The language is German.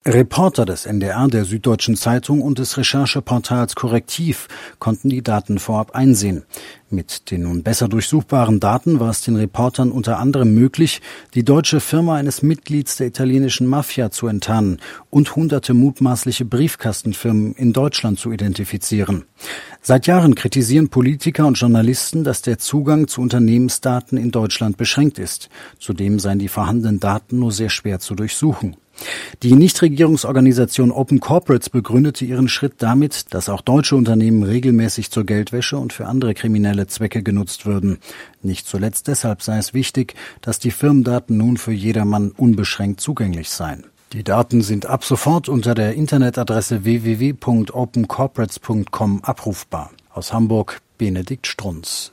Reporter des NDR, der Süddeutschen Zeitung und des Rechercheportals Correctiv konnten die Daten vorab einsehen. Mit den nun besser durchsuchbaren Daten war es den Reportern unter anderem möglich, die deutsche Firma eines Mitglieds der italienischen Mafia zu enttarnen und hunderte mutmaßliche Briefkastenfirmen in Deutschland zu identifizieren. Seit Jahren kritisieren Politiker und Journalisten, dass der Zugang zu Unternehmensdaten in Deutschland beschränkt ist. Zudem seien die vorhandenen Daten nur sehr schwer zu durchsuchen. Die Nichtregierungsorganisation Open Corporates begründete ihren Schritt damit, dass auch deutsche Unternehmen regelmäßig zur Geldwäsche und für andere kriminelle Zwecke genutzt würden. Nicht zuletzt deshalb sei es wichtig, dass die Firmendaten nun für jedermann unbeschränkt zugänglich seien. Die Daten sind ab sofort unter der Internetadresse www.opencorporates.com abrufbar. Aus Hamburg, Benedikt Strunz.